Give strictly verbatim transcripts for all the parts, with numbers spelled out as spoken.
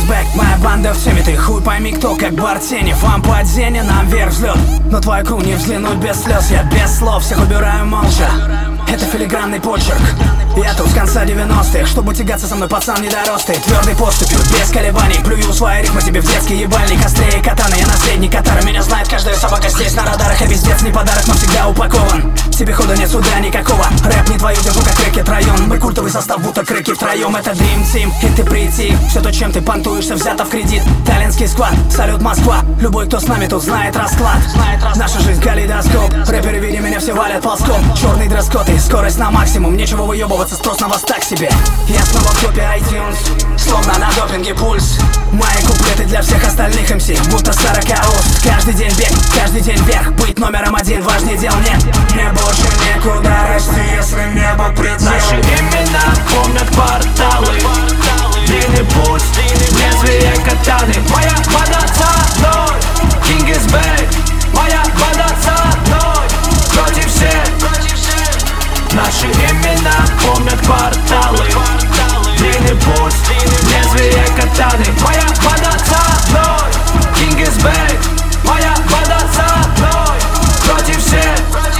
back, моя банда в теме. Ты хуй пойми кто, как Бартени. Вам падение, нам вверх взлет. Но твою кру не взглянуть без слез. Я без слов всех убираю молча. Это филигранный почерк. Я тут с конца девяностых. Чтобы тягаться со мной, пацан недоростый. Твердой поступью, без колебаний. Плюю свои рифмы тебе в детский ебальник. Острее катана, я наследник Катара. Меня знает каждая собака здесь на радарах. А пиздец не подарок, но всегда упакован. Тебе хода нет суда никакого. Рэп не твою, держу как рэкет район. Мы культовый состав, будто крэки втроем. Это Dream Team, и ты прийти. Все то, чем ты понтуешься, взято в кредит. Таллинский склад, салют Москва. Любой, кто с нами, тут знает расклад. Наша жизнь калейдоскоп. Рэперы, видя меня, все валят ползком. Черный дресс-код и скорость на максимум. Нечего выебываться, спрос на вас так себе. Я снова в топе iTunes, словно на допинге пульс. Мои куплеты для всех остальных эм си, будто сорока уст. Каждый день бег, каждый день вверх. Быть номером один, важнее дел нет. Мне больше некуда расти, если небо предел. Наши имена помнят кварталы. Длинный путь, лезвие катаны. Моя вода со мной, King is back. Моя вода со мной, против всех. Наши имена помнят кварталы. Длинный путь, лезвие катаны. Моя вода со мной, King is back. Моя вода со мной, против всех.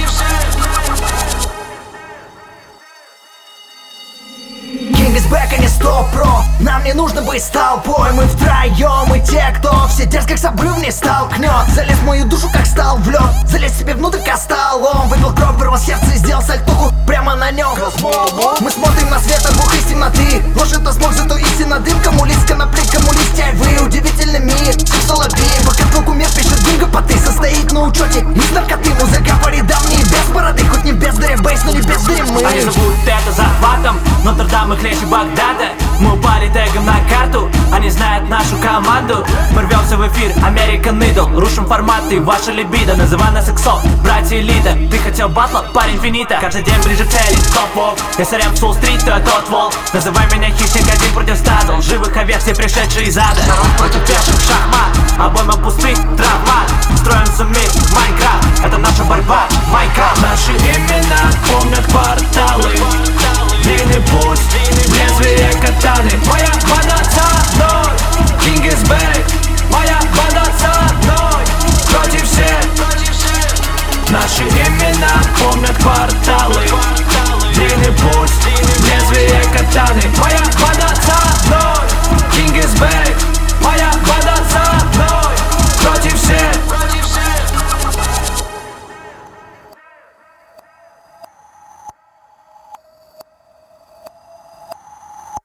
King is back, а не сто про. Нам не нужно быть с толпой. Мы втроем и те, кто все дерзко как с обрыв не столкнет. Залез в мою душу, как стал в лед. Залез себе внутрь, как столом. Выпил кровь, вырвал сердце и сделал сальтуху прямо на нем. Мы смотрим на свет, от бог из темноты. Ложь это смог, зато истина дым. Кому лист конопли, кому листья вы. Удивительный мир, сексуалобей. Пока твой кумир пишет динго, поты состоит на учете. Из наркоты музыка по рядам. Не без бороды, хоть не без дыре бейс, но не без дыре мы. Они зовут это захватом, Нотр-Дам их лечит Багдада. Мы упали тегом на карту, они знают нашу команду. Мы рвемся в эфир, American Idol. Рушим форматы, ваша либидо. Называй нас иксо, братья элита. Ты хотел батла, парень финита. Каждый день ближе к цели, топ-вок. Если рэп Соул-стрит, то я тот волк. Называй меня хищник, один против стада. Лживых овец, все пришедшие из ада. Народ против пеших, шахмат. Обойма пустых, травмат. Строим суммит, Майнкрафт. Это наша борьба, Майнкрафт. Наши имена помнят кварталы. Длинный путь, лезвие катаны. Моя вода